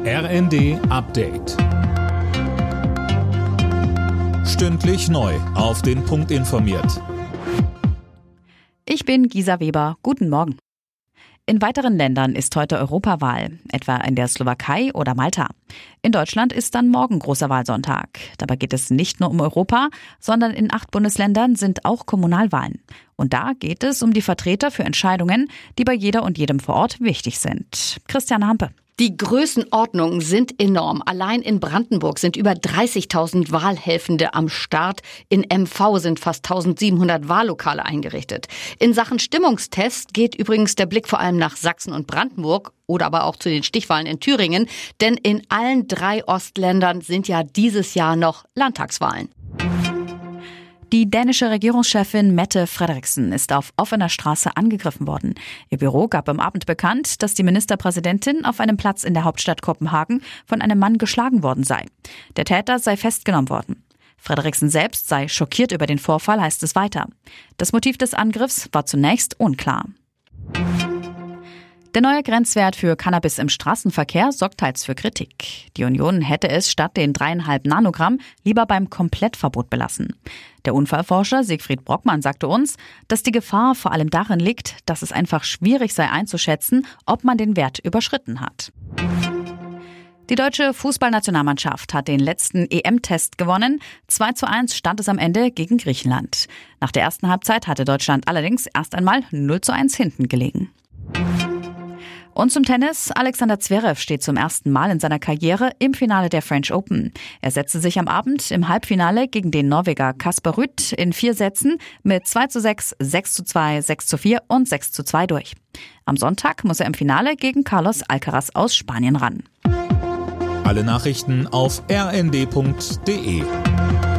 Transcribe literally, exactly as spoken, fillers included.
R N D Update. Stündlich neu auf den Punkt informiert. Ich bin Gisa Weber. Guten Morgen. In weiteren Ländern ist heute Europawahl, etwa in der Slowakei oder Malta. In Deutschland ist dann morgen großer Wahlsonntag. Dabei geht es nicht nur um Europa, sondern in acht Bundesländern sind auch Kommunalwahlen. Und da geht es um die Vertreter für Entscheidungen, die bei jeder und jedem vor Ort wichtig sind. Christiane Hampe. Die Größenordnungen sind enorm. Allein in Brandenburg sind über dreißigtausend Wahlhelfende am Start. In M V sind fast eintausendsiebenhundert Wahllokale eingerichtet. In Sachen Stimmungstest geht übrigens der Blick vor allem nach Sachsen und Brandenburg oder aber auch zu den Stichwahlen in Thüringen. Denn in allen drei Ostländern sind ja dieses Jahr noch Landtagswahlen. Die dänische Regierungschefin Mette Frederiksen ist auf offener Straße angegriffen worden. Ihr Büro gab am Abend bekannt, dass die Ministerpräsidentin auf einem Platz in der Hauptstadt Kopenhagen von einem Mann geschlagen worden sei. Der Täter sei festgenommen worden. Frederiksen selbst sei schockiert über den Vorfall, heißt es weiter. Das Motiv des Angriffs war zunächst unklar. Der neue Grenzwert für Cannabis im Straßenverkehr sorgt teils für Kritik. Die Union hätte es statt den dreieinhalb Nanogramm lieber beim Komplettverbot belassen. Der Unfallforscher Siegfried Brockmann sagte uns, dass die Gefahr vor allem darin liegt, dass es einfach schwierig sei einzuschätzen, ob man den Wert überschritten hat. Die deutsche Fußballnationalmannschaft hat den letzten E M-Test gewonnen. zwei zu eins stand es am Ende gegen Griechenland. Nach der ersten Halbzeit hatte Deutschland allerdings erst einmal null zu eins hinten gelegen. Und zum Tennis. Alexander Zverev steht zum ersten Mal in seiner Karriere im Finale der French Open. Er setzte sich am Abend im Halbfinale gegen den Norweger Casper Ruud in vier Sätzen mit zwei zu sechs, sechs zu zwei, sechs zu vier und sechs zu zwei durch. Am Sonntag muss er im Finale gegen Carlos Alcaraz aus Spanien ran. Alle Nachrichten auf r n d punkt d e.